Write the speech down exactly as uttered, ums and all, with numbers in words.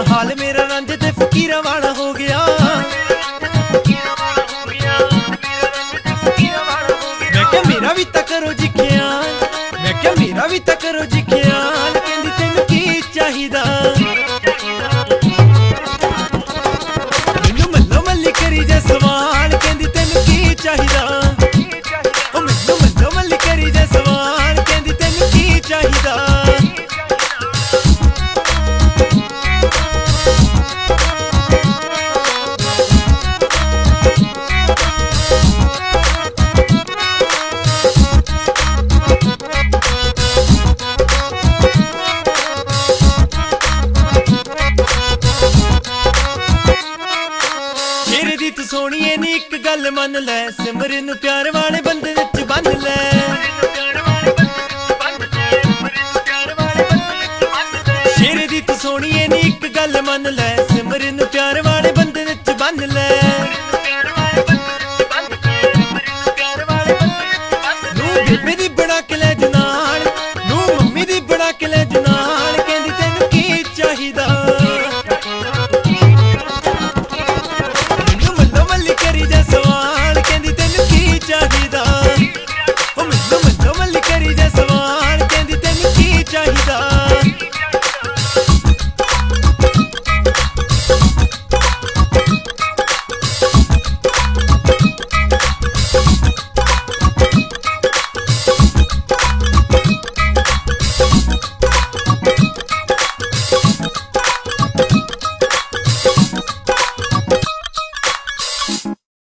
हाल मेरा रंज ते फकीरा वाला हो गया। मैं क्या मेरा भी ता करो जी ख्याल, मैं क्या मेरा भी ता करो जी ख्याल, कहंदी तेनू की चाहिदा। मैनू मल्लो मल्ली करी जे सवाल, कहंदी तेनू की चाहिदा। ओ मैनू मल्लो मल्ली करी जे सवाल, कहंदी तेनू की चाहिदा। तू सोनिए नी एक गल मन लै, सिमरन नू प्यार वाले बंदे विच बंद लै। शेरे दी तू सोनिए नी एक गल मन लै, सिमरन नू प्यार वाले बंदे विच बंद लै। नू बेबे दी बना के लै जनाल, नू मम्मी दी बना के लै जनाल, कहंदी तेनू की चाहिदा। सवाल कहंदी तेनू की चाहिदा। ओ मैनू मल्लो मल्ली करी जे सवाल, कहंदी तेनू की चाहिदा।